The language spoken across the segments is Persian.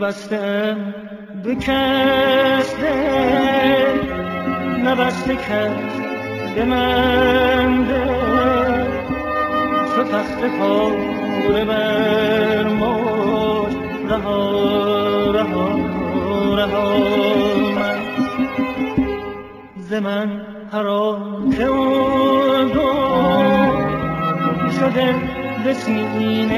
نبستم به کس دل، نبسته کس به من دل، چو تخت پاره بر موج رها رها رها من ز من هر آن که شده به سینه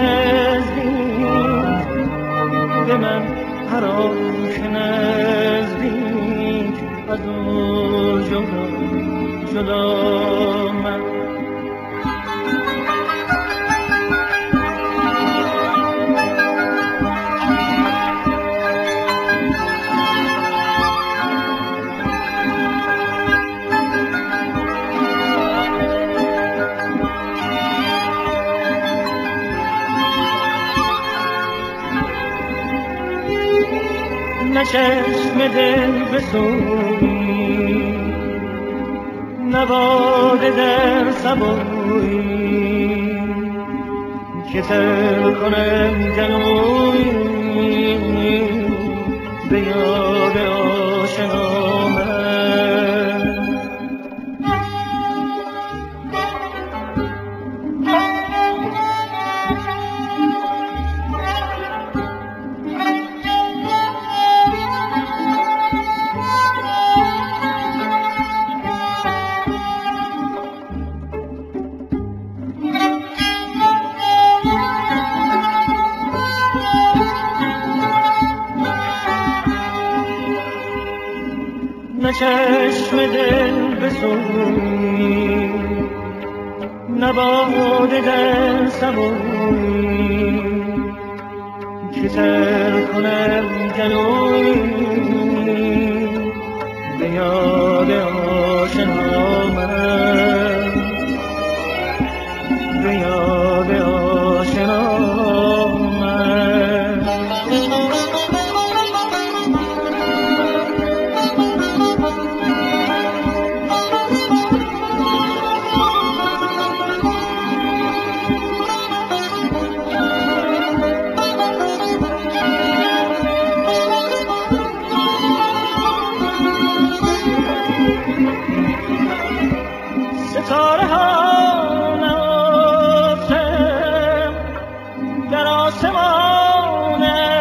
نزدیک، به من هر آن که نزدیک از او جدا جدا من نه چشم دل بسوی، نه باده در سبوی که تر کنم جنوی به یاد آشنا من. نه چشم دل بسوی، نه باده در سبوی که تر کنم جلوی به یاد آشنا من، به یاد آشنا من. ستاره ها نهفتم در آسمان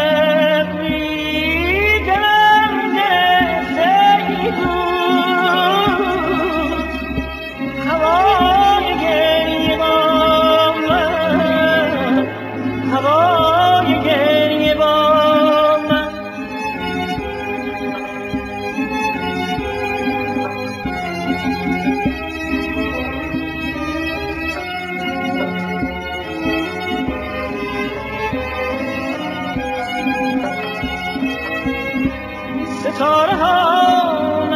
ابری، دلم گرفته ای بود هوای گریه با من، هوای گریه با من. ستاره ها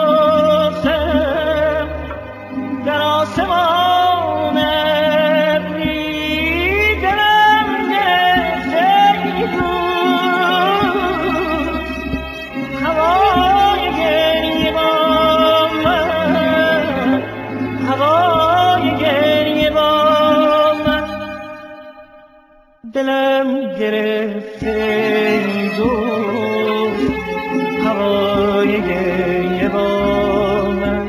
نهفتم در آسمان ابری، دلم گرفته ای بود هوای گریه با من، هوای گریه با من. دلم گرفته ای بود هوای گریه با من.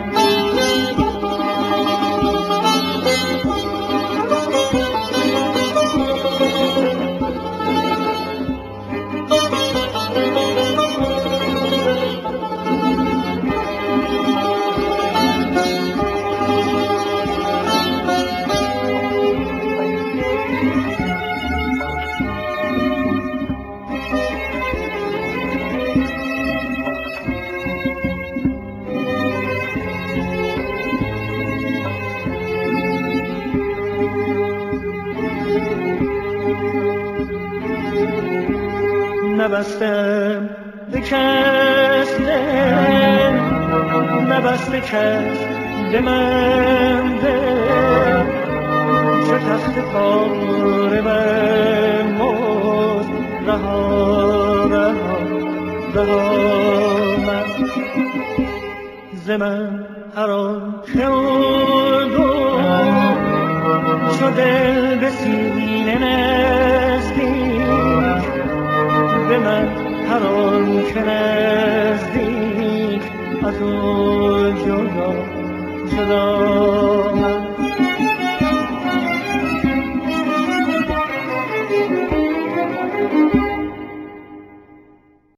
نبستم به کس دل، نبسته کس به من دل، چه تخت پاره بر موج رها رها رها من ز من هر آن که چو دل به سینه نزدیک، به من هر آن که نزدیک از او جدا شدم.